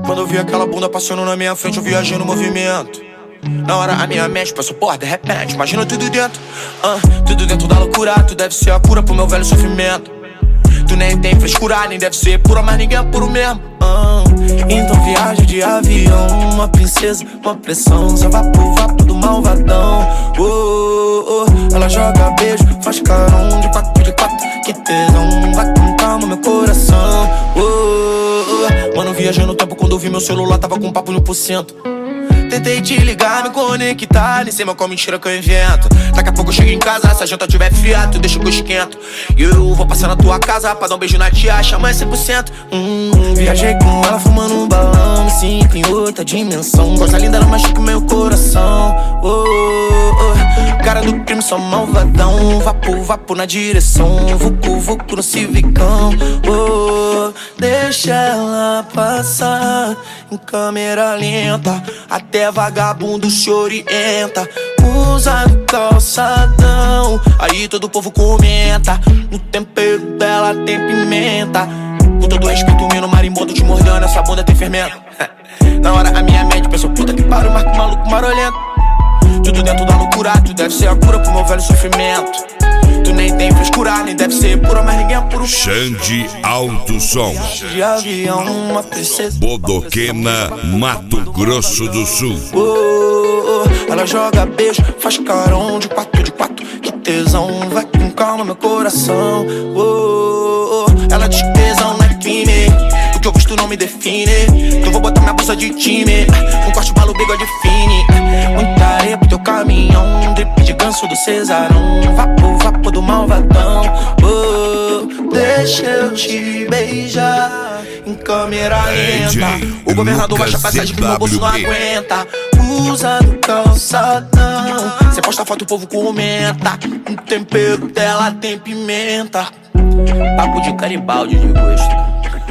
Quando eu vi aquela bunda passando na minha frente, eu viajei no movimento. Na hora a minha mente passou, porra, de repente, imagina tudo dentro. Tudo dentro da loucura, tu deve ser a cura pro meu velho sofrimento. Tu nem tem frescura, nem deve ser pura, mas ninguém é puro mesmo. Então viaja de avião, uma princesa, uma pressão, só vapo do malvadão. Ela joga beijo, faz carão de quatro, que tesão, vai com calma meu coração. Mano, viajei no tempo quando eu vi meu celular, tava com papo 1%. Tentei te ligar, me conectar, nem sei mais qual mentira que eu invento. Daqui a pouco eu chego em casa, se a janta tiver fria, tu deixa que eu esquento. E eu vou passar na tua casa pra dar um beijo na tia, chama 100%. Viajei com ela fumando um balão, me sinto em outra dimensão. Coisa linda, ela machuca meu coração. Cara do crime, só malvadão. Vapo na direção, vucu no civicão. Deixa ela passar em câmera lenta, até vagabundo se orienta. Usa do calçadão, aí todo o povo comenta. No tempero dela tem pimenta. Com todo respeito, o marimbondo te mordendo, essa bunda tem fermento. Na hora a minha mente pensou, puta que pariu, marco maluco marolento. Tudo dentro da loucura, tu deve ser a cura pro meu velho sofrimento. Tu nem tem frescura, nem deve ser pura, mas ninguém é puro. Xande Alto Som. De avião, uma princesa, Bodoquena, Mato Grosso do Sul. Ela joga beijo, faz carão de quatro, que tesão, vai com calma meu coração. Ela diz que tesão não é crime, o que eu visto não me define. Então vou botar minha bolsa de time, um corte balo, bigode fine. Muita areia pro teu caminhão, drip de ganso do Cesarão. Vapo do malvadão. Deixa eu te beijar em câmera lenta. O governador baixa a passagem que meu bolso não aguenta. Usa do calçadão, cê posta foto, o povo comenta. O tempero dela tem pimenta. Papo de caribaldi de gosto.